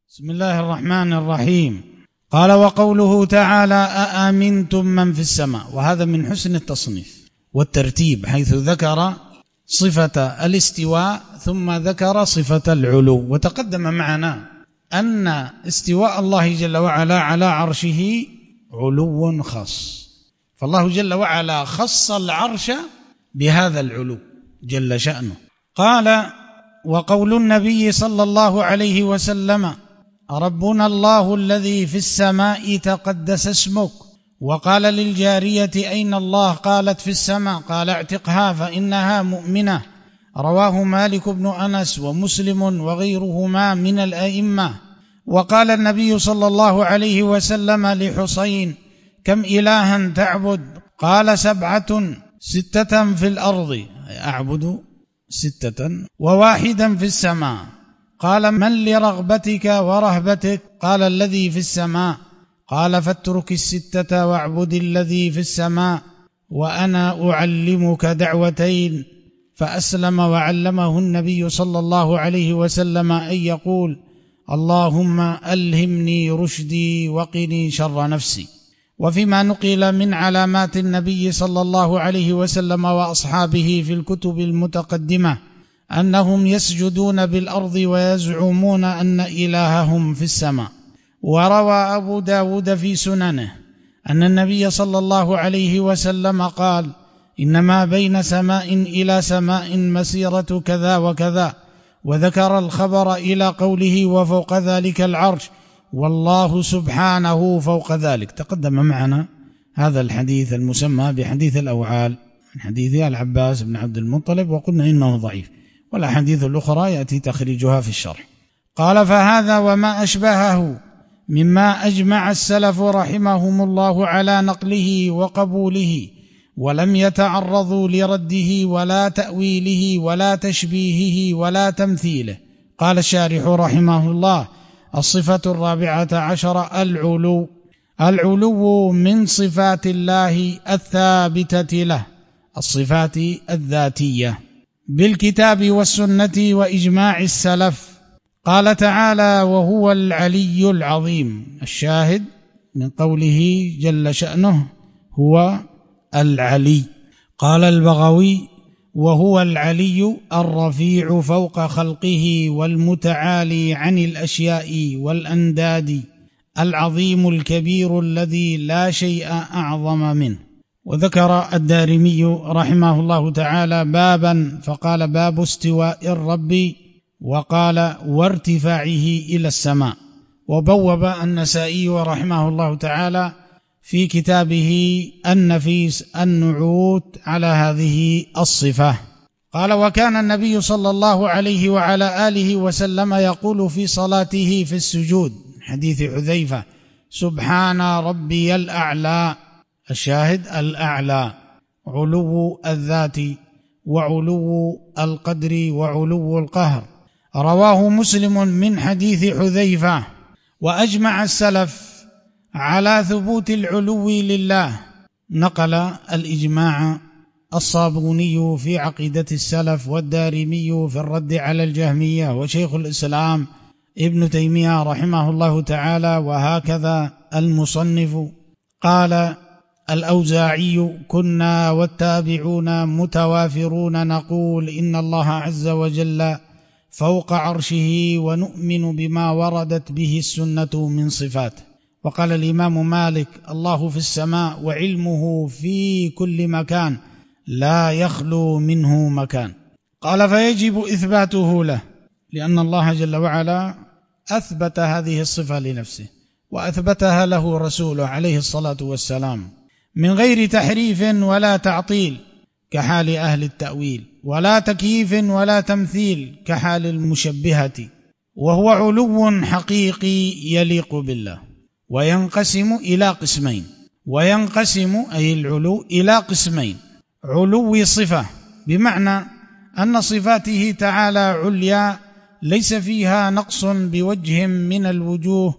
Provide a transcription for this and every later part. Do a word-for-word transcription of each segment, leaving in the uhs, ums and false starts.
بسم الله الرحمن الرحيم. قال: وقوله تعالى: أأمنتم من في السماء. وهذا من حسن التصنيف والترتيب، حيث ذكر صفة الاستواء ثم ذكر صفة العلو. وتقدم معنا أن استواء الله جل وعلا على عرشه علو خاص، فالله جل وعلا خص العرش بهذا العلو جل شأنه. قال: وقول النبي صلى الله عليه وسلم: ربنا الله الذي في السماء تقدس اسمك. وقال للجارية: أين الله؟ قالت: في السماء. قال: اعتقها فإنها مؤمنة. رواه مالك بن أنس ومسلم وغيرهما من الأئمة. وقال النبي صلى الله عليه وسلم لحسين: كم إلها تعبد؟ قال: سبعة، ستة في الأرض، أعبد ستة، وواحدا في السماء. قال: من لرغبتك ورهبتك؟ قال: الذي في السماء. قال: فاترك الستة واعبد الذي في السماء، وأنا أعلمك دعوتين. فأسلم وعلمه النبي صلى الله عليه وسلم أن يقول: اللهم ألهمني رشدي وقني شر نفسي. وفيما نقل من علامات النبي صلى الله عليه وسلم وأصحابه في الكتب المتقدمة أنهم يسجدون بالأرض ويزعمون أن إلههم في السماء. وروى أبو داود في سننه أن النبي صلى الله عليه وسلم قال: إنما بين سماء إلى سماء مسيرة كذا وكذا، وذكر الخبر إلى قوله: وفوق ذلك العرش، والله سبحانه فوق ذلك. تقدم معنا هذا الحديث المسمى بحديث الأوعال من حديث العباس بن عبد المطلب، وقلنا إنه ضعيف، والأحاديث الأخرى يأتي تخريجها في الشرح. قال: فهذا وما أشبهه مما أجمع السلف رحمهم الله على نقله وقبوله، ولم يتعرضوا لرده ولا تأويله ولا تشبيهه ولا تمثيله. قال الشارح رحمه الله: الصفة الرابعة عشر العلو. العلو من صفات الله الثابتة له، الصفات الذاتية، بالكتاب والسنة وإجماع السلف. قال تعالى: وهو العلي العظيم. الشاهد من قوله جل شأنه هو العلي. قال البغوي: وهو العلي الرفيع فوق خلقه والمتعالي عن الأشياء والأنداد، العظيم الكبير الذي لا شيء أعظم منه. وذكر الدارمي رحمه الله تعالى بابا فقال: باب استواء الرب، وقال: وارتفاعه إلى السماء. وبوب النسائي رحمه الله تعالى في كتابه النفيس النعوت على هذه الصفة. قال: وكان النبي صلى الله عليه وعلى آله وسلم يقول في صلاته في السجود، حديث حذيفة: سبحان ربي الأعلى. الشاهد الأعلى، علو الذات وعلو القدر وعلو القهر. رواه مسلم من حديث حذيفة. وأجمع السلف على ثبوت العلو لله. نقل الإجماع الصابوني في عقيدة السلف، والدارمي في الرد على الجهمية، وشيخ الإسلام ابن تيمية رحمه الله تعالى، وهكذا المصنف. قال الأوزاعي: كنا والتابعون متوافرون نقول إن الله عز وجل فوق عرشه، ونؤمن بما وردت به السنة من صفاته. وقال الإمام مالك: الله في السماء وعلمه في كل مكان، لا يخلو منه مكان. قال: فيجب إثباته له، لأن الله جل وعلا أثبت هذه الصفة لنفسه، وأثبتها له رسوله عليه الصلاة والسلام، من غير تحريف ولا تعطيل كحال أهل التأويل، ولا تكييف ولا تمثيل كحال المشبهة. وهو علو حقيقي يليق بالله، وينقسم إلى قسمين. وينقسم أي العلو إلى قسمين: علو صفة، بمعنى أن صفاته تعالى عليا ليس فيها نقص بوجه من الوجوه،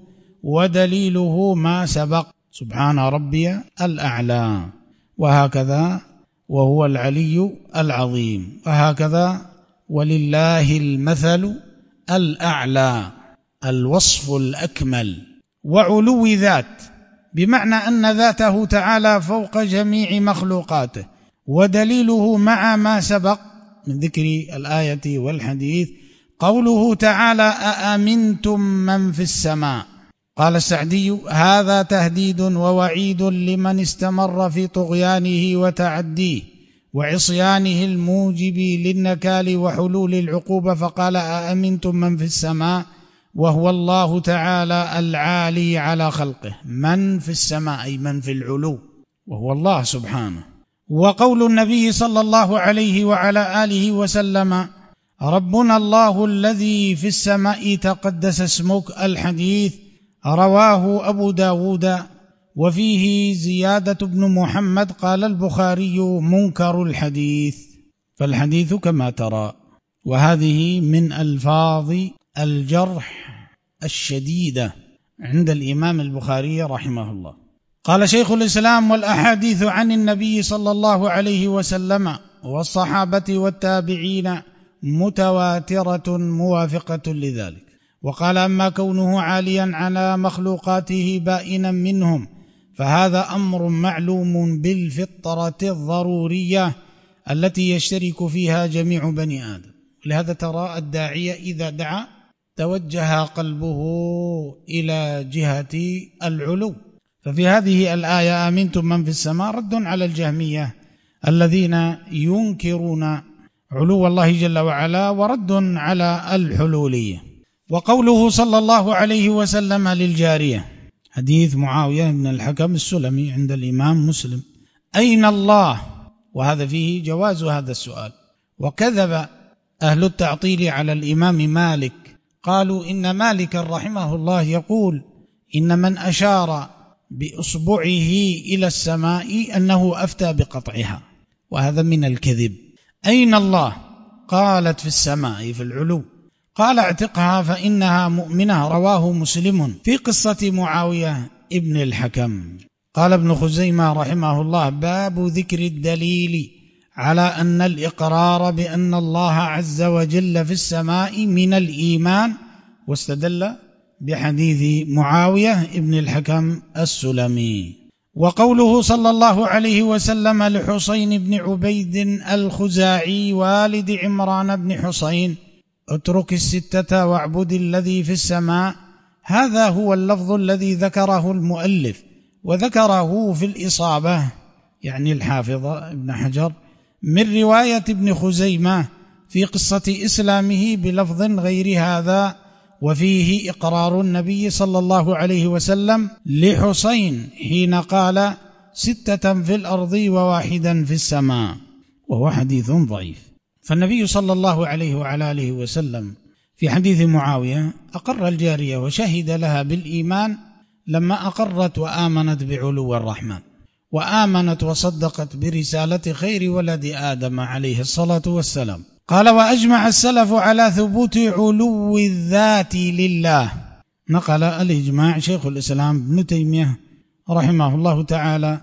ودليله ما سبق: سبحان ربي الأعلى، وهكذا وهو العلي العظيم، وهكذا ولله المثل الأعلى. الوصف الأكمل. وعلو ذات بمعنى أن ذاته تعالى فوق جميع مخلوقاته، ودليله مع ما سبق من ذكر الآية والحديث قوله تعالى أأمنتم من في السماء. قال السعدي هذا تهديد ووعيد لمن استمر في طغيانه وتعديه وعصيانه الموجب للنكال وحلول العقوبة، فقال أأمنتم من في السماء وهو الله تعالى العالي على خلقه. من في السماء أي من في العلو، وهو الله سبحانه. وقول النبي صلى الله عليه وعلى آله وسلم ربنا الله الذي في السماء تقدس اسمك، الحديث رواه أبو داود، وفيه زيادة بن محمد. قال البخاري منكر الحديث، فالحديث كما ترى. وهذه من ألفاظ الجرح الشديدة عند الإمام البخاري رحمه الله. قال شيخ الإسلام والأحاديث عن النبي صلى الله عليه وسلم والصحابة والتابعين متواترة موافقة لذلك. وقال أما كونه عاليا على مخلوقاته بائنا منهم فهذا أمر معلوم بالفطرة الضرورية التي يشترك فيها جميع بني آدم. لهذا ترى الداعية إذا دعا توجه قلبه إلى جهة العلو. ففي هذه الآية آمنتم من في السماء رد على الجهمية الذين ينكرون علو الله جل وعلا، ورد على الحلولية. وقوله صلى الله عليه وسلم للجارية، حديث معاوية بن الحكم السلمي عند الإمام مسلم، أين الله؟ وهذا فيه جواز هذا السؤال. وكذب أهل التعطيل على الإمام مالك، قالوا إن مالك رحمه الله يقول إن من أشار بإصبعه إلى السماء أنه أفتى بقطعها، وهذا من الكذب. أين الله؟ قالت في السماء في العلو. قال اعتقها فإنها مؤمنة، رواه مسلم في قصة معاوية ابن الحكم. قال ابن خزيمة رحمه الله باب ذكر الدليل على أن الإقرار بأن الله عز وجل في السماء من الإيمان، واستدل بحديث معاوية ابن الحكم السلمي. وقوله صلى الله عليه وسلم لحسين بن عبيد الخزاعي والد عمران بن حسين اترك الستة واعبد الذي في السماء، هذا هو اللفظ الذي ذكره المؤلف، وذكره في الإصابة يعني الحافظ ابن حجر من رواية ابن خزيمة في قصة إسلامه بلفظ غير هذا، وفيه إقرار النبي صلى الله عليه وسلم لحسين حين قال ستة في الأرض وواحدا في السماء، وهو حديث ضعيف. فالنبي صلى الله عليه وعلى آله وسلم في حديث معاوية أقر الجارية وشهد لها بالإيمان لما أقرت وآمنت بعلو الرحمن، وآمنت وصدقت برسالة خير ولد آدم عليه الصلاة والسلام. قال وأجمع السلف على ثبوت علو الذات لله. نقل الإجماع شيخ الإسلام ابن تيمية رحمه الله تعالى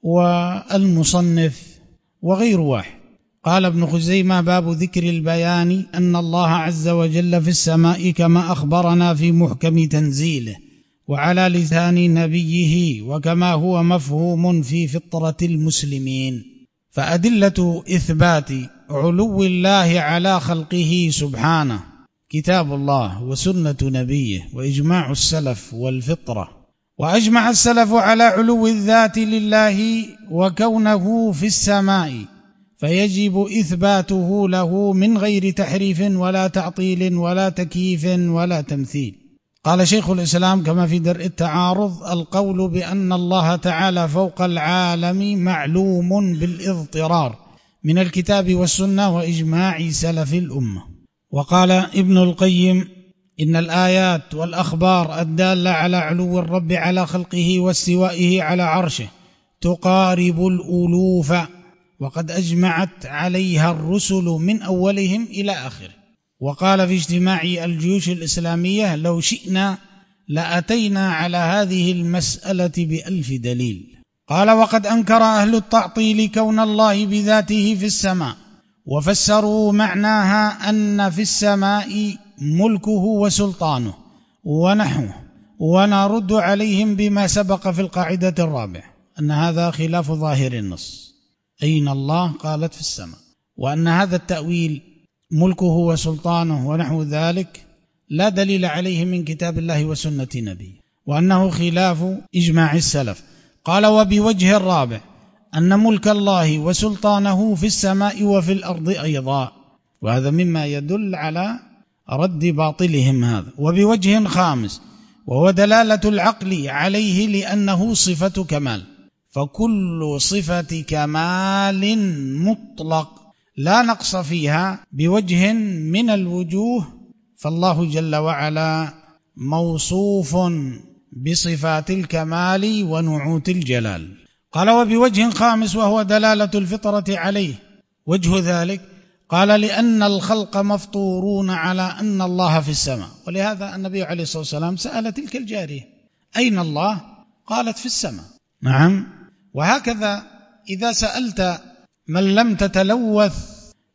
والمصنف وغير واحد. قال ابن خزيمة باب ذكر البيان أن الله عز وجل في السماء كما أخبرنا في محكم تنزيله وعلى لسان نبيه، وكما هو مفهوم في فطرة المسلمين. فأدلة إثبات علو الله على خلقه سبحانه كتاب الله وسنة نبيه وإجماع السلف والفطرة. وأجمع السلف على علو الذات لله وكونه في السماء، فيجب إثباته له من غير تحريف ولا تعطيل ولا تكييف ولا تمثيل. قال شيخ الإسلام كما في درء التعارض القول بأن الله تعالى فوق العالم معلوم بالاضطرار من الكتاب والسنة وإجماع سلف الأمة. وقال ابن القيم إن الآيات والأخبار الدالة على علو الرب على خلقه واستوائه على عرشه تقارب الألوف، وقد أجمعت عليها الرسل من أولهم إلى آخره. وقال في اجتماع الجيوش الإسلامية لو شئنا لأتينا على هذه المسألة بألف دليل. قال وقد أنكر أهل التعطيل كون الله بذاته في السماء، وفسروا معناها أن في السماء ملكه وسلطانه، ونحوه، ونرد عليهم بما سبق في القاعدة الرابعة أن هذا خلاف ظاهر النص. أين الله؟ قالت في السماء. وأن هذا التأويل ملكه وسلطانه ونحو ذلك لا دليل عليه من كتاب الله وسنة نبيه، وأنه خلاف إجماع السلف. قال وبوجه الرابع أن ملك الله وسلطانه في السماء وفي الأرض أيضا، وهذا مما يدل على رد باطلهم هذا. وبوجه خامس وهو دلالة العقل عليه لأنه صفة كمال، فكل صفة كمال مطلق لا نقص فيها بوجه من الوجوه، فالله جل وعلا موصوف بصفات الكمال ونعوت الجلال. قال وبوجه خامس وهو دلالة الفطرة عليه. وجه ذلك قال لأن الخلق مفطورون على أن الله في السماء، ولهذا النبي عليه الصلاة والسلام سأل تلك الجارية أين الله؟ قالت في السماء. نعم. وهكذا إذا سألت من لم تتلوث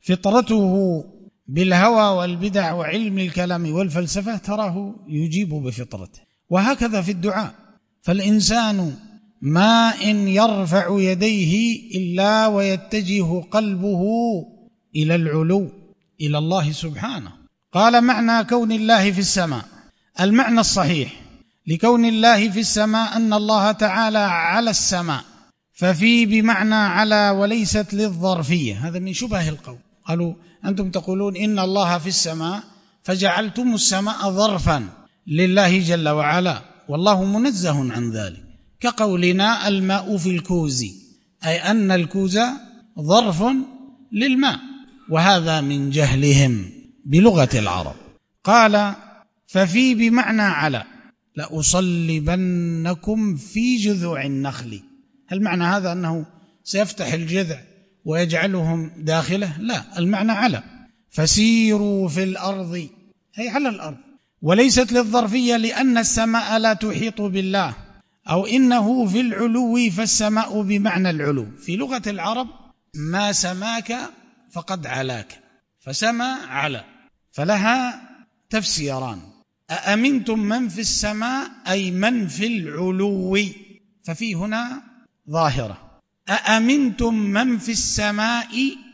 فطرته بالهوى والبدع وعلم الكلام والفلسفة تراه يجيب بفطرته. وهكذا في الدعاء، فالإنسان ما إن يرفع يديه إلا ويتجه قلبه إلى العلو إلى الله سبحانه. قال معنى كون الله في السماء، المعنى الصحيح لكون الله في السماء أن الله تعالى على السماء، ففي بمعنى على وليست للظرفية. هذا من شبه القول، قالوا أنتم تقولون إن الله في السماء فجعلتم السماء ظرفا لله جل وعلا، والله منزه عن ذلك، كقولنا الماء في الكوز، أي أن الكوز ظرف للماء، وهذا من جهلهم بلغة العرب. قال ففي بمعنى على لأصلبنكم في جذوع النخل. هل معنى هذا أنه سيفتح الجذع ويجعلهم داخله؟ لا، المعنى على، فسيروا في الأرض أي على الأرض، وليست للظرفية لأن السماء لا تحيط بالله، أو إنه في العلو فالسماء بمعنى العلو. في لغة العرب ما سماك فقد علاك، فسما على، فلها تفسيران: أأمنتم من في السماء أي من في العلو، ففي هنا ظاهرة، أأمنتم من في السماء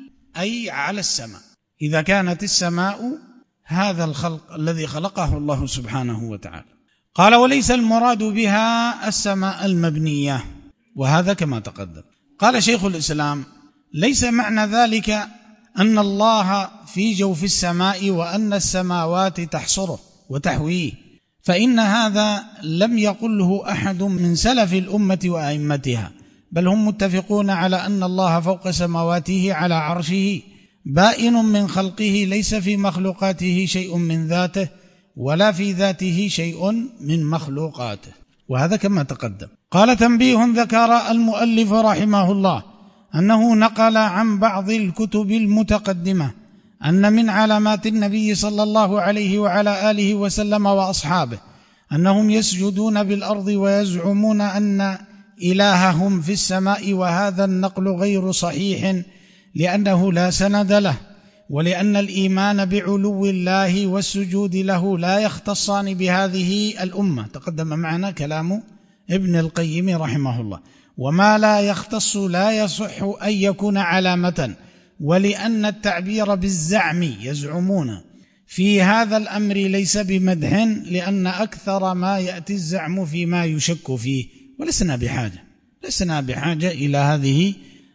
أي على السماء، إذا كانت السماء هذا الخلق الذي خلقه الله سبحانه وتعالى. قال وليس المراد بها السماء المبنية، وهذا كما تقدم. قال شيخ الإسلام ليس معنى ذلك أن الله في جوف السماء وأن السماوات تحصره وتحويه، فإن هذا لم يقله أحد من سلف الأمة وأئمتها، بل هم متفقون على أن الله فوق سماواته على عرشه بائن من خلقه، ليس في مخلوقاته شيء من ذاته ولا في ذاته شيء من مخلوقاته، وهذا كما تقدم. قال تنبيه: ذكر المؤلف رحمه الله أنه نقل عن بعض الكتب المتقدمة أن من علامات النبي صلى الله عليه وعلى آله وسلم وأصحابه أنهم يسجدون بالأرض ويزعمون أن إلههم في السماء، وهذا النقل غير صحيح لأنه لا سند له، ولأن الإيمان بعلو الله والسجود له لا يختصان بهذه الأمة. تقدم معنا كلام ابن القيم رحمه الله: وما لا يختص لا يصح أن يكون علامة، ولأن التعبير بالزعم يزعمون في هذا الأمر ليس بمدح، لأن أكثر ما يأتي الزعم فيما يشك فيه، ولسنا بحاجة لسنا بحاجة إلى هذه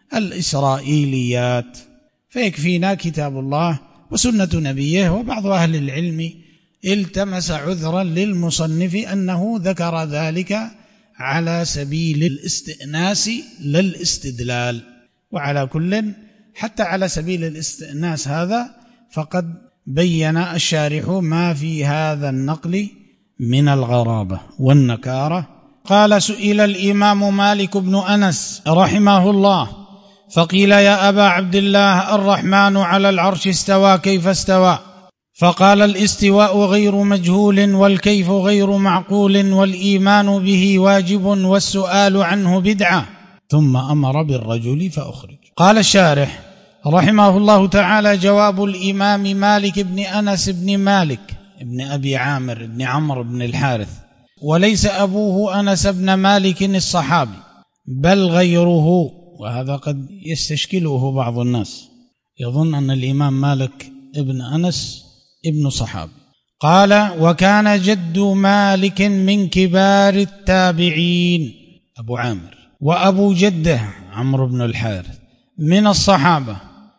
الإسرائيليات، فيكفينا كتاب الله وسنة نبيه. وبعض أهل العلم التمس عذرا للمصنف أنه ذكر ذلك على سبيل الاستئناس لا الاستدلال، وعلى كل حتى على سبيل الاستئناس هذا فقد بين الشارح ما في هذا النقل من الغرابة والنكارة. قال: سئل الإمام مالك بن أنس رحمه الله فقيل: يا أبا عبد الله، الرحمن على العرش استوى، كيف استوى؟ فقال: الاستواء غير مجهول، والكيف غير معقول، والإيمان به واجب، والسؤال عنه بدعة. ثم أمر بالرجل فأخرج. قال الشارح رحمه الله تعالى: جواب الإمام مالك بن أنس بن مالك بن أبي عامر بن عمرو بن الحارث، وليس أبوه أنس بن مالك الصحابي بل غيره، وهذا قد يستشكله بعض الناس، يظن أن الإمام مالك ابن أنس ابن صحابي. قال: وكان جد مالك من كبار التابعين أبو عامر، وأبو جده عمرو بن الحارث من الصحابة.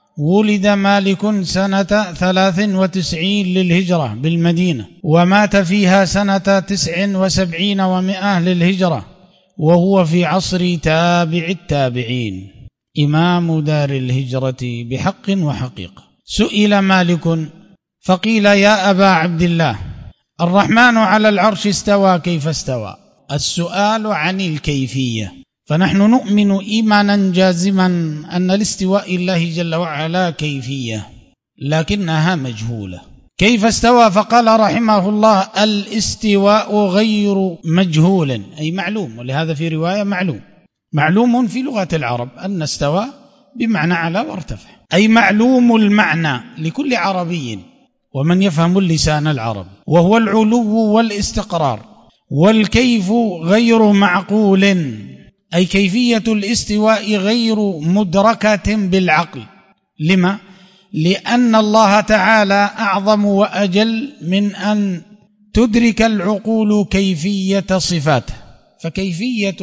ولد مالك سنة ثلاث وتسعين للهجرة بالمدينة، ومات فيها سنة تسع وسبعين ومئة للهجرة، وهو في عصر تابع التابعين، إمام دار الهجرة بحق وحقيقة. سئل مالك فقيل: يا أبا عبد الله، الرحمن على العرش استوى، كيف استوى؟ السؤال عن الكيفية، فنحن نؤمن إيمانا جازما أن الاستواء الله جل وعلا كيفية لكنها مجهولة. كيف استوى؟ فقال رحمه الله: الاستواء غير مجهول، أي معلوم، ولهذا في رواية معلوم. معلوم في لغة العرب أن استوى بمعنى على وارتفع، أي معلوم المعنى لكل عربي ومن يفهم اللسان العربي، وهو العلو والاستقرار. والكيف غير معقول، أي كيفية الاستواء غير مدركة بالعقل. لما؟ لأن الله تعالى أعظم وأجل من أن تدرك العقول كيفية صفاته، فكيفية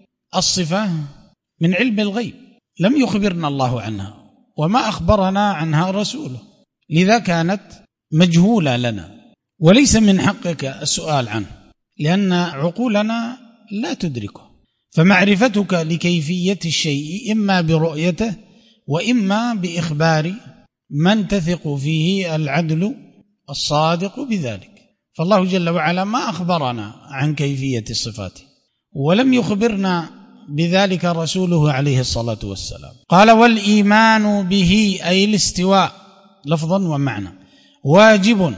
الصفة من علم الغيب لم يخبرنا الله عنها، وما أخبرنا عنها رسوله، لذا كانت مجهولة لنا، وليس من حقك السؤال عنه لأن عقولنا لا تدركه. فمعرفتك لكيفية الشيء إما برؤيته وإما بإخبار من تثق فيه العدل الصادق بذلك. فالله جل وعلا ما أخبرنا عن كيفية صفاته، ولم يخبرنا بذلك رسوله عليه الصلاة والسلام. قال: والإيمان به، أي الاستواء لفظا ومعنى، واجب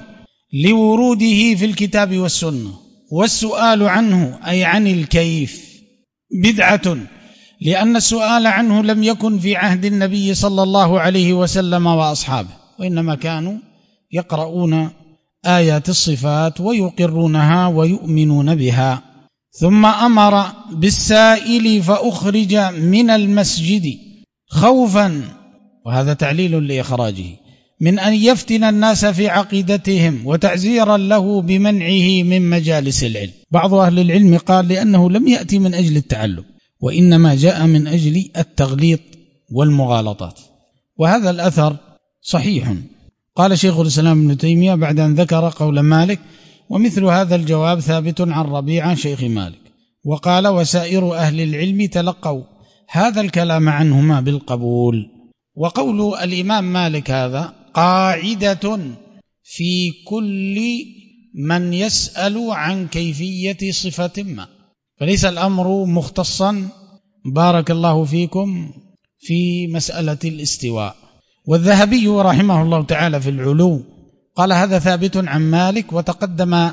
لوروده في الكتاب والسنة، والسؤال عنه أي عن الكيف بدعة، لأن السؤال عنه لم يكن في عهد النبي صلى الله عليه وسلم وأصحابه، وإنما كانوا يقرؤون آيات الصفات ويقرونها ويؤمنون بها. ثم أمر بالسائل فأخرج من المسجد خوفا، وهذا تعليل لإخراجه، من أن يفتن الناس في عقيدتهم، وتعزيرا له بمنعه من مجالس العلم. بعض أهل العلم قال لأنه لم يأتي من أجل التعلم، وإنما جاء من أجل التغليط والمغالطات، وهذا الأثر صحيح. قال شيخ الإسلام ابن تيمية بعد أن ذكر قول مالك: ومثل هذا الجواب ثابت عن ربيعة شيخ مالك. وقال: وسائر أهل العلم تلقوا هذا الكلام عنهما بالقبول. وقول الإمام مالك هذا قاعدة في كل من يسأل عن كيفية صفة ما، فليس الأمر مختصا بارك الله فيكم في مسألة الاستواء. والذهبي رحمه الله تعالى في العلو قال: هذا ثابت عن مالك، وتقدم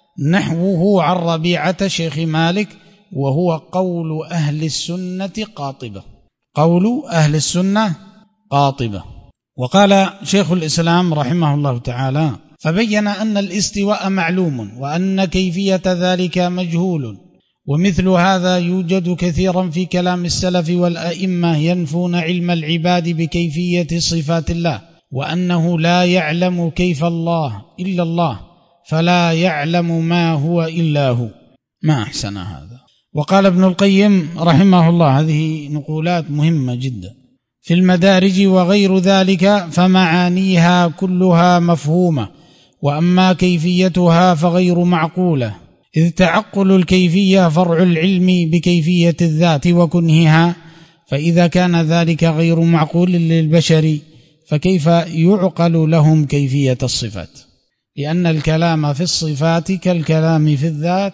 نحوه عن ربيعة شيخ مالك، وهو قول أهل السنة قاطبة، قول أهل السنة قاطبة. وقال شيخ الإسلام رحمه الله تعالى: فبين أن الاستواء معلوم، وأن كيفية ذلك مجهول، ومثل هذا يوجد كثيرا في كلام السلف والأئمة ينفون علم العباد بكيفية صفات الله، وأنه لا يعلم كيف الله إلا الله، فلا يعلم ما هو إلا هو. ما أحسن هذا. وقال ابن القيم رحمه الله، هذه نقولات مهمة جدا، في المدارج وغير ذلك فمعانيها كلها مفهومة، وأما كيفيتها فغير معقولة، إذ تعقل الكيفية فرع العلم بكيفية الذات وكنهها، فإذا كان ذلك غير معقول للبشر فكيف يعقل لهم كيفية الصفات؟ لأن الكلام في الصفات كالكلام في الذات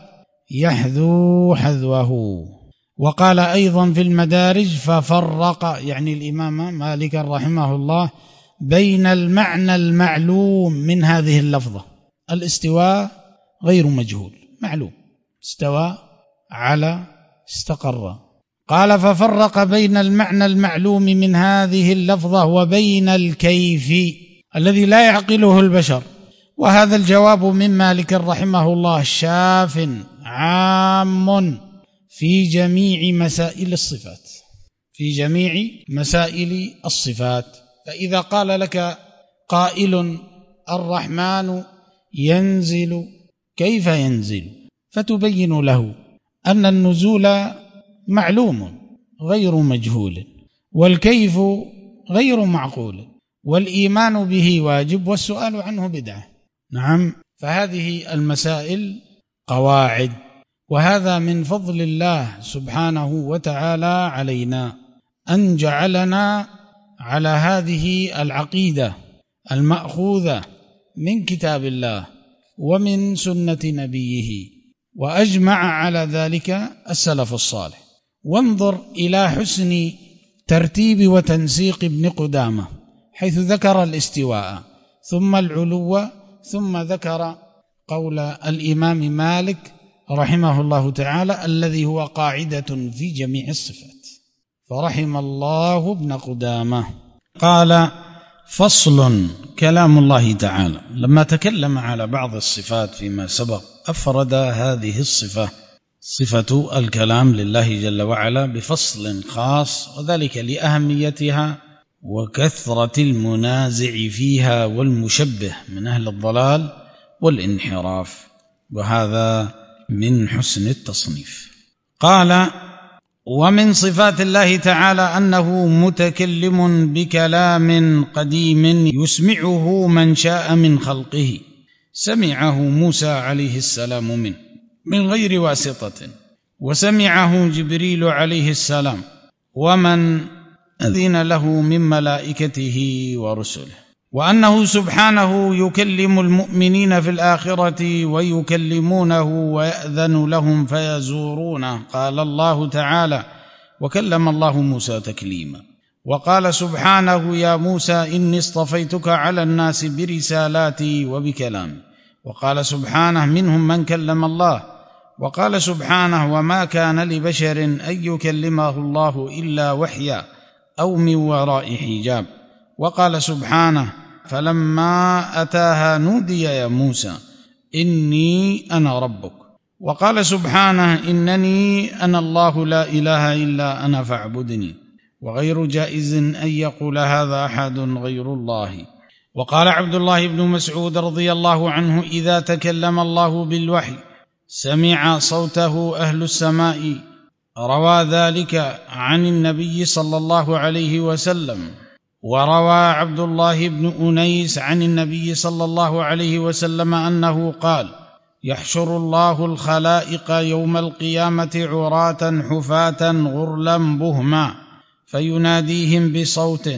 يحذو حذوه. وقال أيضا في المدارج: ففرق، يعني الإمام مالك رحمه الله، بين المعنى المعلوم من هذه اللفظة، الاستواء غير مجهول، معلوم، استوى على استقر. قال: ففرق بين المعنى المعلوم من هذه اللفظة وبين الكيف الذي لا يعقله البشر، وهذا الجواب من مالك رحمه الله شاف عام في جميع مسائل الصفات، في جميع مسائل الصفات. فإذا قال لك قائل الرحمن ينزل، كيف ينزل؟ فتبين له أن النزول معلوم غير مجهول، والكيف غير معقول، والإيمان به واجب، والسؤال عنه بدعة. نعم، فهذه المسائل قواعد، وهذا من فضل الله سبحانه وتعالى علينا أن جعلنا على هذه العقيدة المأخوذة من كتاب الله ومن سنة نبيه، وأجمع على ذلك السلف الصالح. وانظر إلى حسن ترتيب وتنسيق ابن قدامة، حيث ذكر الاستواء ثم العلو، ثم ذكر قول الإمام مالك رحمه الله تعالى الذي هو قاعدة في جميع الصفات. فرحم الله ابن قدامة. قال: فصل. كلام الله تعالى لما تكلم على بعض الصفات فيما سبق أفرد هذه الصفة، صفة الكلام لله جل وعلا، بفصل خاص، وذلك لأهميتها وكثرة المنازع فيها والمشبه من أهل الضلال والانحراف، وهذا من حسن التصنيف. قال: ومن صفات الله تعالى أنه متكلم بكلام قديم يسمعه من شاء من خلقه، سمعه موسى عليه السلام منه من غير واسطة، وسمعه جبريل عليه السلام ومن أذن له من ملائكته ورسله، وأنه سبحانه يكلم المؤمنين في الآخرة ويكلمونه ويأذن لهم فيزورونه. قال الله تعالى: وكلم الله موسى تكليما. وقال سبحانه: يا موسى إني اصطفيتك على الناس برسالاتي وبكلامي. وقال سبحانه: منهم من كلم الله. وقال سبحانه: وما كان لبشر أن يكلمه الله إلا وحيا أو من وراء حجاب. وقال سبحانه: فلما أتاها نودي يا موسى إني أنا ربك. وقال سبحانه: إنني أنا الله لا إله إلا أنا فاعبدني. وغير جائز أن يقول هذا أحد غير الله. وقال عبد الله بن مسعود رضي الله عنه: إذا تكلم الله بالوحي سمع صوته أهل السماء. روى ذلك عن النبي صلى الله عليه وسلم. وروى عبد الله بن أنيس عن النبي صلى الله عليه وسلم أنه قال: يحشر الله الخلائق يوم القيامة عراة حفاة غرلا بهما، فيناديهم بصوت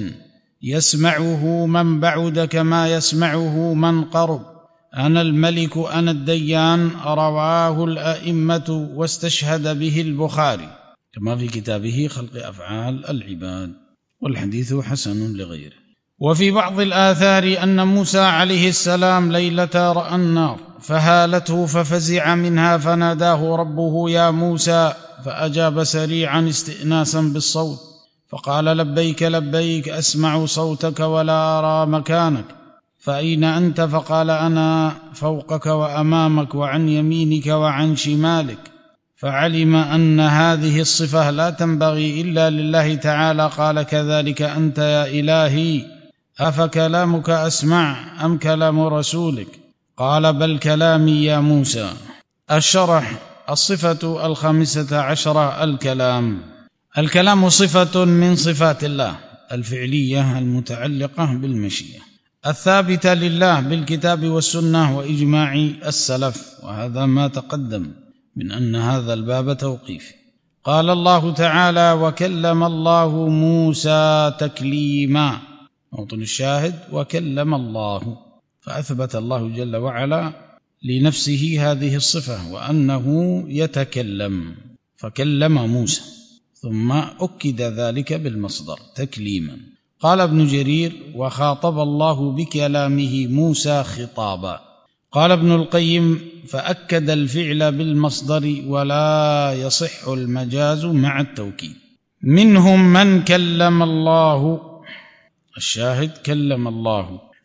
يسمعه من بعد كما يسمعه من قرب: أنا الملك أنا الديان. رواه الأئمة واستشهد به البخاري كما في كتابه خلق أفعال العباد، والحديث حسن لغيره. وفي بعض الآثار أن موسى عليه السلام ليلة رأى النار فهالته ففزع منها، فناداه ربه: يا موسى، فأجاب سريعا استئناسا بالصوت فقال: لبيك لبيك، أسمع صوتك ولا أرى مكانك، فأين أنت؟ فقال: أنا فوقك وأمامك وعن يمينك وعن شمالك. فعلم أن هذه الصفة لا تنبغي إلا لله تعالى. قال: كذلك أنت يا إلهي، أفكلامك أسمع أم كلام رسولك؟ قال: بل كلامي يا موسى. الشرح: الصفة الخامسة عشرة الكلام. الكلام صفة من صفات الله الفعلية المتعلقة بالمشيئة، الثابتة لله بالكتاب والسنة وإجماع السلف، وهذا ما تقدم من أن هذا الباب توقيفي. قال الله تعالى: وكلم الله موسى تكليما. موطن الشاهد: وكلم الله، فأثبت الله جل وعلا لنفسه هذه الصفة وأنه يتكلم، فكلم موسى، ثم أكد ذلك بالمصدر تكليما. قال ابن جرير: وخاطب الله بكلامه موسى خطابا. قال ابن القيم: فأكد الفعل بالمصدر ولا يصح المجاز مع التوكيد. منهم من كلم الله، الشاهد كلم الله،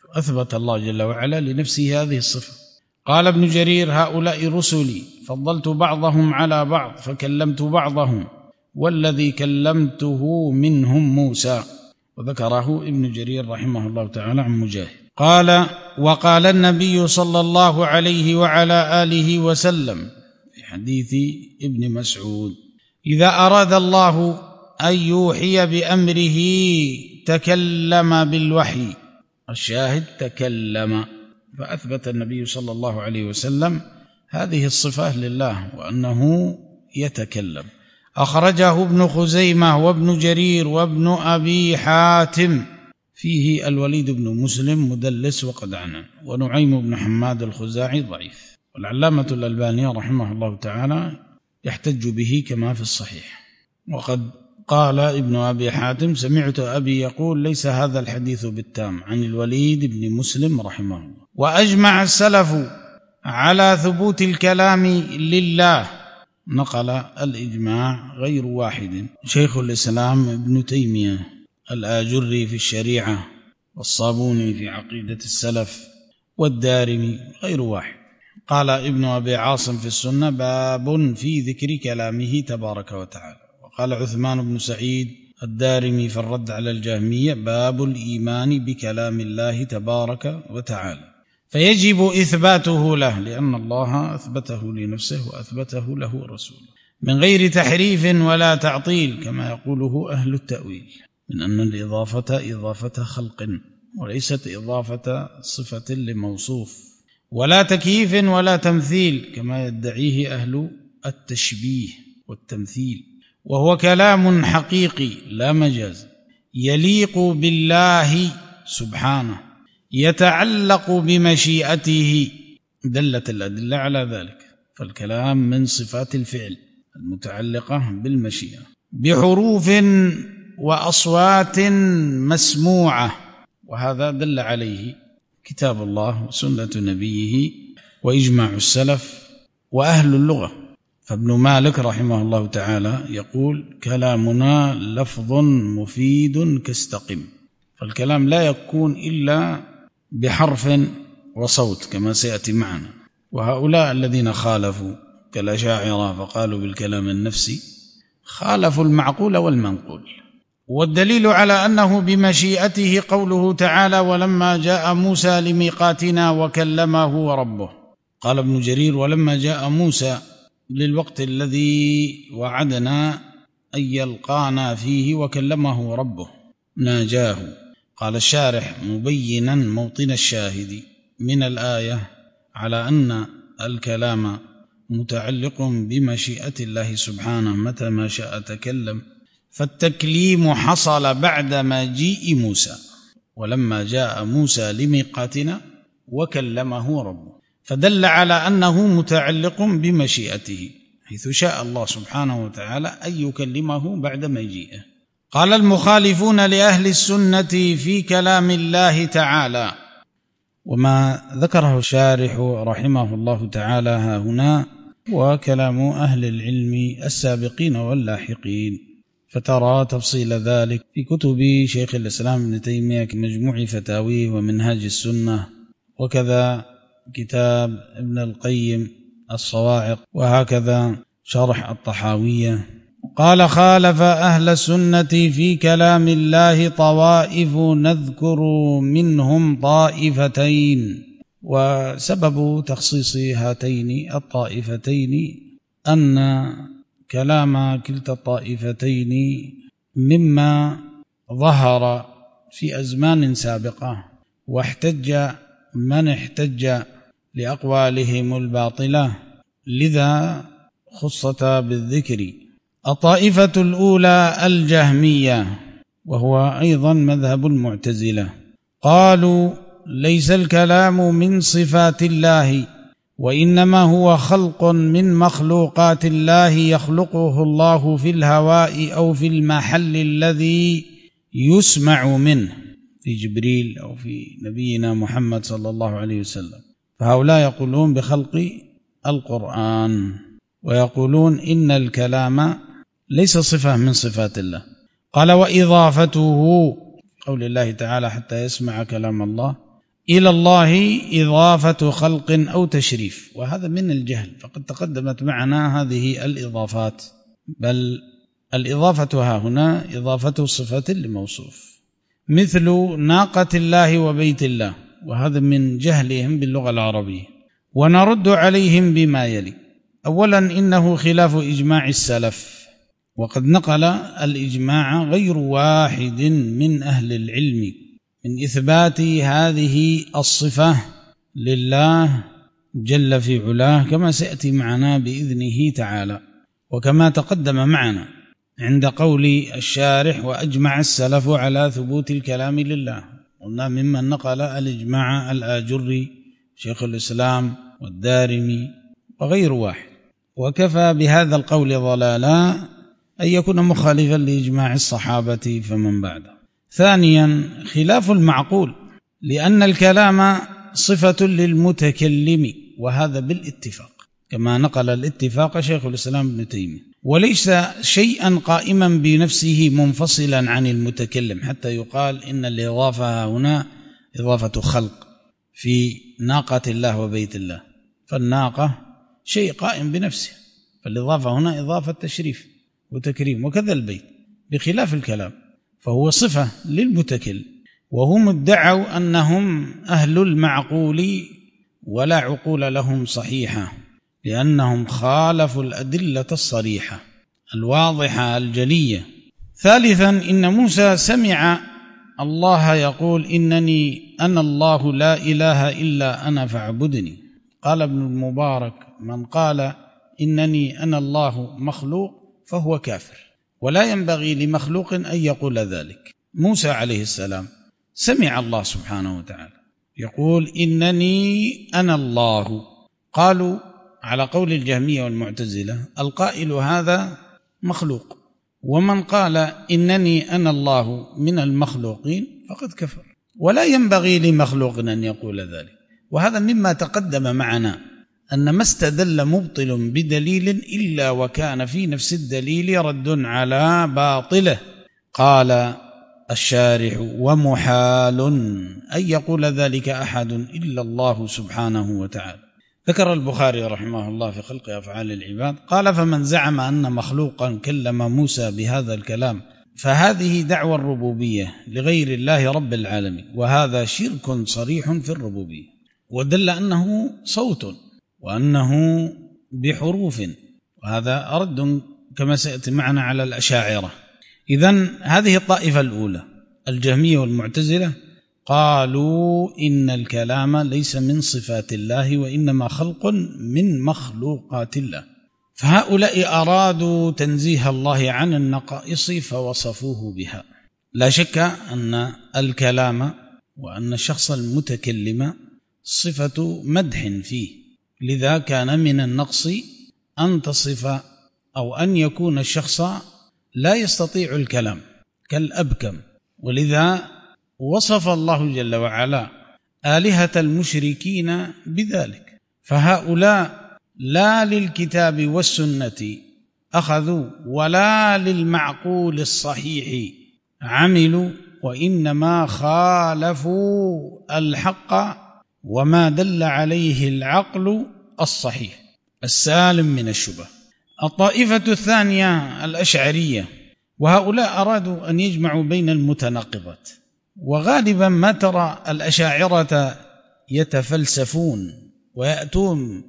أثبت الله جل وعلا لنفسه هذه الصفة. قال ابن جرير: هؤلاء رسلي فضلت بعضهم على بعض فكلمت بعضهم والذي كلمته منهم موسى. وذكره ابن جرير رحمه الله تعالى عن مجاهد. قال: وقال النبي صلى الله عليه وعلى آله وسلم في حديث ابن مسعود: إذا أراد الله أن يوحي بأمره تكلم بالوحي. الشاهد تكلم، فأثبت النبي صلى الله عليه وسلم هذه الصفة لله وأنه يتكلم. أخرجه ابن خزيمة وابن جرير وابن أبي حاتم، فيه الوليد بن مسلم مدلس وقد عنن، ونعيم بن حماد الخزاعي ضعيف، والعلامة الألباني رحمه الله تعالى يحتج به كما في الصحيح. وقد قال ابن أبي حاتم: سمعت أبي يقول ليس هذا الحديث بالتام، عن الوليد بن مسلم رحمه الله. وأجمع السلف على ثبوت الكلام لله، نقل الإجماع غير واحد، شيخ الإسلام ابن تيمية، الآجري في الشريعة، والصابوني في عقيدة السلف، والدارمي، غير واحد. قال ابن أبي عاصم في السنة: باب في ذكر كلامه تبارك وتعالى. وقال عثمان بن سعيد الدارمي في الرد على الجهمية: باب الإيمان بكلام الله تبارك وتعالى، فيجب إثباته له لأن الله أثبته لنفسه وأثبته له رسوله من غير تحريف ولا تعطيل كما يقوله أهل التأويل، من أن الإضافة إضافة خلق وليست إضافة صفة لموصوف، ولا تكييف ولا تمثيل كما يدعيه أهل التشبيه والتمثيل، وهو كلام حقيقي لا مجاز يليق بالله سبحانه، يتعلق بمشيئته، دلت الأدلة على ذلك. فالكلام من صفات الفعل المتعلقة بالمشيئة، بحروف وأصوات مسموعة، وهذا دل عليه كتاب الله وسنة نبيه وإجماع السلف وأهل اللغة. فابن مالك رحمه الله تعالى يقول: كلامنا لفظ مفيد كاستقم. فالكلام لا يكون إلا بحرف وصوت كما سيأتي معنا. وهؤلاء الذين خالفوا كالأشاعرة فقالوا بالكلام النفسي خالفوا المعقول والمنقول. والدليل على أنه بمشيئته قوله تعالى: ولما جاء موسى لميقاتنا وكلمه ربه. قال ابن جرير: ولما جاء موسى للوقت الذي وعدنا أن يلقانا فيه وكلمه ربه ناجاه. قال الشارح مبينا موطن الشاهد من الآية على أن الكلام متعلق بمشيئة الله سبحانه، متى ما شاء تكلم، فالتكليم حصل بعد مجيء موسى، ولما جاء موسى لميقاتنا وكلمه ربه، فدل على أنه متعلق بمشيئته، حيث شاء الله سبحانه وتعالى أن يكلمه بعد مجيئه. قال المخالفون لأهل السنة في كلام الله تعالى، وما ذكره الشارح رحمه الله تعالى ها هنا وكلام أهل العلم السابقين واللاحقين، فترى تفصيل ذلك في كتب شيخ الإسلام ابن تيمية كمجموع فتاويه ومنهاج السنة، وكذا كتاب ابن القيم الصواعق، وهكذا شرح الطحاوية. قال: خالف أهل السنة في كلام الله طوائف، نذكر منهم طائفتين. وسبب تخصيص هاتين الطائفتين أن كلام كلتا الطائفتين مما ظهر في أزمان سابقة، واحتج من احتج لأقوالهم الباطلة، لذا خصت بالذكر. الطائفة الأولى الجهمية، وهو أيضا مذهب المعتزلة، قالوا: ليس الكلام من صفات الله، وإنما هو خلق من مخلوقات الله يخلقه الله في الهواء أو في المحل الذي يسمع منه، في جبريل أو في نبينا محمد صلى الله عليه وسلم. فهؤلاء يقولون بخلق القرآن، ويقولون إن الكلام ليس صفة من صفات الله. قال: وإضافته، قول الله تعالى: حتى يسمع كلام الله، إلى الله إضافة خلق أو تشريف، وهذا من الجهل، فقد تقدمت معنا هذه الإضافات، بل الإضافة ها هنا إضافة صفة لموصوف، مثل ناقة الله وبيت الله، وهذا من جهلهم باللغة العربية. ونرد عليهم بما يلي: أولا إنه خلاف إجماع السلف، وقد نقل الإجماع غير واحد من أهل العلم من إثبات هذه الصفة لله جل في علاه، كما سيأتي معنا بإذنه تعالى، وكما تقدم معنا عند قول الشارح: وأجمع السلف على ثبوت الكلام لله. قلنا ممن نقل الإجماع الآجري شيخ الإسلام والدارمي وغير واحد، وكفى بهذا القول ضلالا أن يكون مخالفا لإجماع الصحابة فمن بعده. ثانيا خلاف المعقول، لأن الكلام صفة للمتكلم، وهذا بالاتفاق، كما نقل الاتفاق شيخ الإسلام ابن تيمية، وليس شيئا قائما بنفسه منفصلا عن المتكلم، حتى يقال إن الإضافة هنا إضافة خلق في ناقة الله وبيت الله، فالناقة شيء قائم بنفسه، فالإضافة هنا إضافة تشريف وتكريم، وكذا البيت، بخلاف الكلام فهو صفة للمتكلم. وهم ادعوا أنهم أهل المعقول ولا عقول لهم صحيحة، لأنهم خالفوا الأدلة الصريحة الواضحة الجلية. ثالثا إن موسى سمع الله يقول: إنني أنا الله لا إله إلا أنا فاعبدني. قال ابن المبارك: من قال إنني أنا الله مخلوق فهو كافر، ولا ينبغي لمخلوق أن يقول ذلك. موسى عليه السلام سمع الله سبحانه وتعالى يقول: إنني أنا الله. قالوا على قول الجهمية والمعتزلة: القائل هذا مخلوق، ومن قال إنني أنا الله من المخلوقين فقد كفر، ولا ينبغي لمخلوق أن يقول ذلك. وهذا مما تقدم معنا، أن ما استدل مبطل بدليل إلا وكان في نفس الدليل رد على باطله. قال الشارح: ومحال أن يقول ذلك أحد إلا الله سبحانه وتعالى. ذكر البخاري رحمه الله في خلق أفعال العباد قال: فمن زعم أن مخلوقا كلم موسى بهذا الكلام فهذه دعوى الربوبية لغير الله رب العالمين، وهذا شرك صريح في الربوبية، ودل أنه صوت وأنه بحروف، وهذا رد كما سيأتي معنا على الأشاعرة. إذن هذه الطائفة الأولى الجهمية والمعتزلة قالوا إن الكلام ليس من صفات الله، وإنما خلق من مخلوقات الله، فهؤلاء أرادوا تنزيه الله عن النقائص فوصفوه بها. لا شك أن الكلام وأن الشخص المتكلم صفة مدح فيه، لذا كان من النقص أن تصف أو أن يكون الشخص لا يستطيع الكلام كالأبكم، ولذا وصف الله جل وعلا آلهة المشركين بذلك. فهؤلاء لا للكتاب والسنة أخذوا ولا للمعقول الصحيح عملوا، وإنما خالفوا الحق وما دل عليه العقل الصحيح السالم من الشبه. الطائفة الثانية الأشعرية، وهؤلاء أرادوا أن يجمعوا بين المتناقضات، وغالبا ما ترى الأشاعرة يتفلسفون ويأتون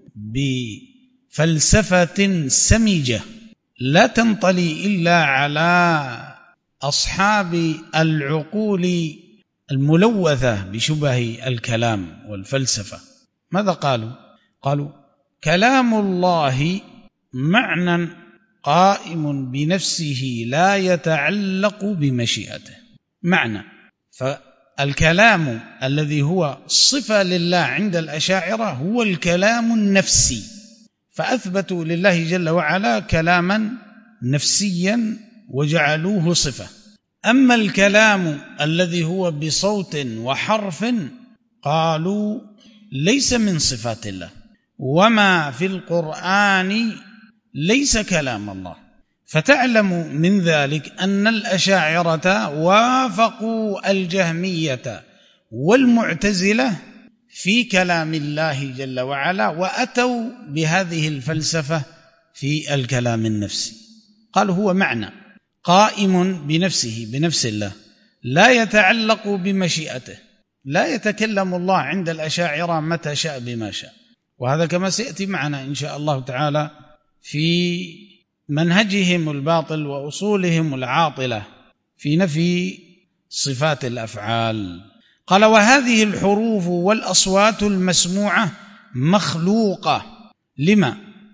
بفلسفة سمجة لا تنطلي إلا على أصحاب العقول الملوثة بشبه الكلام والفلسفة. ماذا قالوا؟ قالوا: كلام الله معنى قائم بنفسه لا يتعلق بمشيئته. معنى، فالكلام الذي هو صفة لله عند الأشاعرة هو الكلام النفسي، فأثبتوا لله جل وعلا كلاما نفسيا وجعلوه صفة. أما الكلام الذي هو بصوت وحرف قالوا ليس من صفات الله، وما في القرآن ليس كلام الله. فتعلم من ذلك أن الأشاعرة وافقوا الجهمية والمعتزلة في كلام الله جل وعلا، وأتوا بهذه الفلسفة في الكلام النفسي. قالوا هو معنى قائم بنفسه بنفس الله، لا يتعلق بمشيئته، لا يتكلم الله عند الأشاعرة متى شاء بما شاء، وهذا كما سيأتي معنا إن شاء الله تعالى في منهجهم الباطل وأصولهم العاطلة في نفي صفات الأفعال. قال وهذه الحروف والأصوات المسموعة مخلوقة لما؟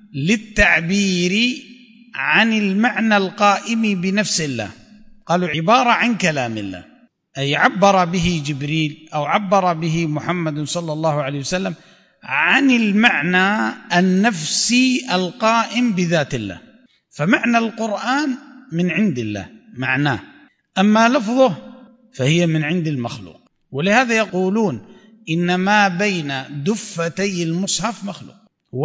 للتعبير عن المعنى القائم بنفس الله. قالوا عبارة عن كلام الله، أي عبر به جبريل أو عبر به محمد صلى الله عليه وسلم عن المعنى النفسي القائم بذات الله. فمعنى القرآن من عند الله معناه، أما لفظه فهي من عند المخلوق. ولهذا يقولون إن ما بين دفتي المصحف مخلوق،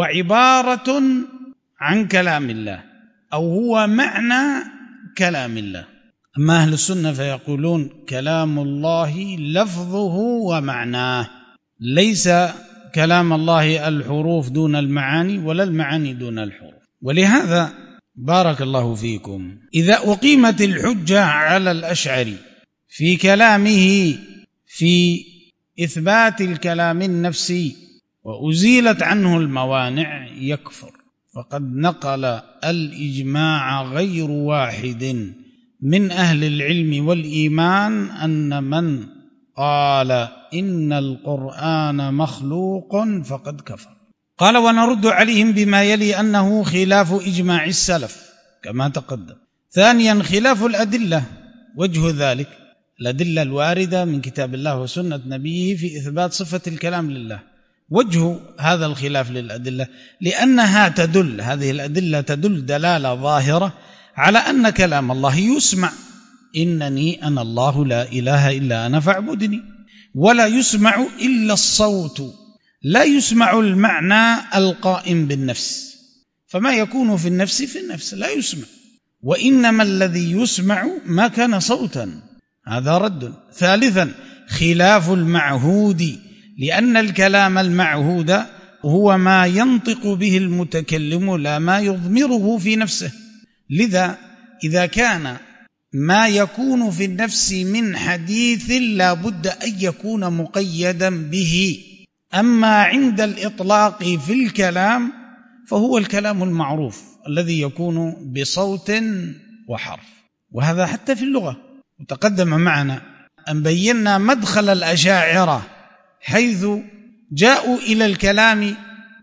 وعبارة عن كلام الله، أو هو معنى كلام الله. أما أهل السنة فيقولون كلام الله لفظه ومعناه، ليس كلام الله الحروف دون المعاني ولا المعاني دون الحروف. ولهذا بارك الله فيكم إذا أقيمت الحجة على الأشعري في كلامه في إثبات الكلام النفسي وأزيلت عنه الموانع يكفر، فقد نقل الإجماع غير واحد من أهل العلم والإيمان أن من قال إن القرآن مخلوق فقد كفر. قال ونرد عليهم بما يلي أنه خلاف إجماع السلف كما تقدم. ثانيا خلاف الأدلة. وجه ذلك الأدلة الواردة من كتاب الله وسنة نبيه في إثبات صفة الكلام لله. وجه هذا الخلاف للأدلة لأنها تدل، هذه الأدلة تدل دلالة ظاهرة على أن كلام الله يسمع، إنني أنا الله لا إله إلا أنا فاعبدني. ولا يسمع إلا الصوت، لا يسمع المعنى القائم بالنفس، فما يكون في النفس في النفس لا يسمع، وإنما الذي يسمع ما كان صوتا، هذا رد. ثالثا خلاف المعهود، لأن الكلام المعهود هو ما ينطق به المتكلم لا ما يضمره في نفسه. لذا إذا كان ما يكون في النفس من حديث لا بد أن يكون مقيدا به. أما عند الإطلاق في الكلام فهو الكلام المعروف الذي يكون بصوت وحرف، وهذا حتى في اللغة. وتقدم معنا أن بينا مدخل الأشاعرة حيث جاءوا إلى الكلام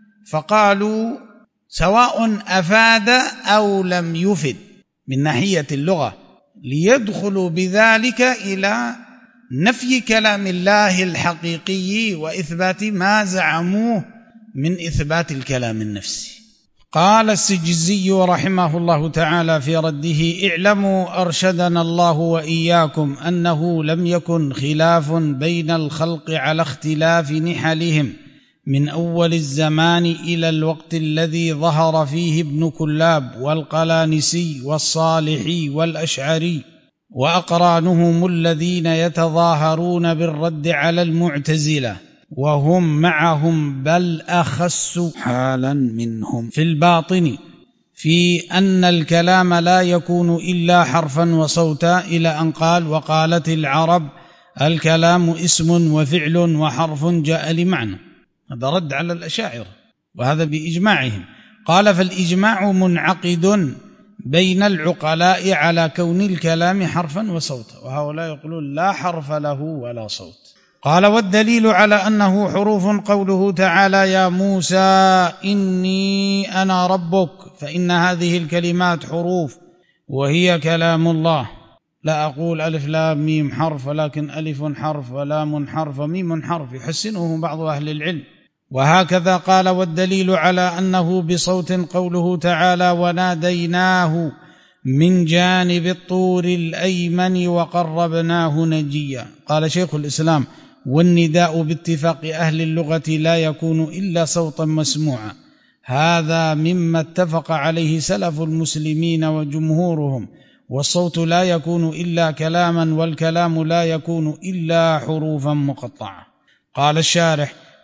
فقالوا سواء أفاد أو لم يفد من ناحية اللغة، ليدخلوا بذلك إلى نفي كلام الله الحقيقي وإثبات ما زعموه من إثبات الكلام النفسي. قال السجزي رحمه الله تعالى في رده: اعلموا أرشدنا الله وإياكم أنه لم يكن خلاف بين الخلق على اختلاف نحلهم من أول الزمان إلى الوقت الذي ظهر فيه ابن كلاب والقلانسي والصالحي والأشعري وأقرانهم الذين يتظاهرون بالرد على المعتزلة، وهم معهم بل أخس حالا منهم في الباطن في أن الكلام لا يكون إلا حرفا وصوتا، إلى أن قال: وقالت العرب الكلام اسم وفعل وحرف جاء لمعنى. هذا رد على الأشاعرة وهذا بإجماعهم. قال: فالإجماع منعقد بين العقلاء على كون الكلام حرفا وصوتا، وهؤلاء يقولون لا حرف له ولا صوت. قال: والدليل على أنه حروف قوله تعالى: يا موسى إني أنا ربك، فإن هذه الكلمات حروف وهي كلام الله. لا أقول ألف لام ميم حرف، ولكن ألف حرف ولام حرف وميم حرف، يحسنه بعض أهل العلم. وهكذا قال: والدليل على أنه بصوت قوله تعالى: وناديناه من جانب الطور الأيمن وقربناه نجيا. قال شيخ الإسلام: والنداء باتفاق أهل اللغة لا يكون إلا صوتا مسموعا، هذا مما اتفق عليه سلف المسلمين وجمهورهم. والصوت لا يكون إلا كلاما، والكلام لا يكون إلا حروفا مقطعة. قال الشارح: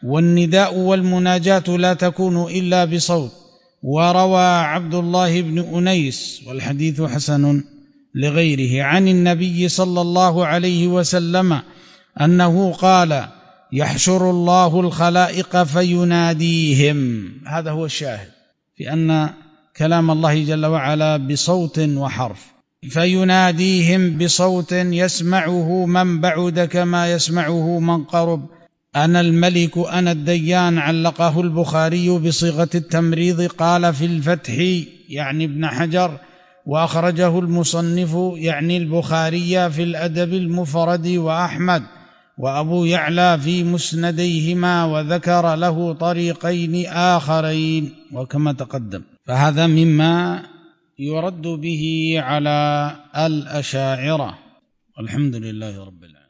والنداء والمناجاة لا تكون إلا بصوت. وروى عبد الله بن أنيس والحديث حسن لغيره عن النبي صلى الله عليه وسلم أنه قال: يحشر الله الخلائق فيناديهم. هذا هو الشاهد في أن كلام الله جل وعلا بصوت وحرف. فيناديهم بصوت يسمعه من بعد كما يسمعه من قرب. أنا الملك أنا الديان. علقه البخاري بصيغة التمريض. قال في الفتح يعني ابن حجر، وأخرجه المصنف يعني البخاري في الأدب المفرد وأحمد وأبو يعلى في مسنديهما، وذكر له طريقين آخرين وكما تقدم. فهذا مما يرد به على الأشاعرة. والحمد لله رب العالمين.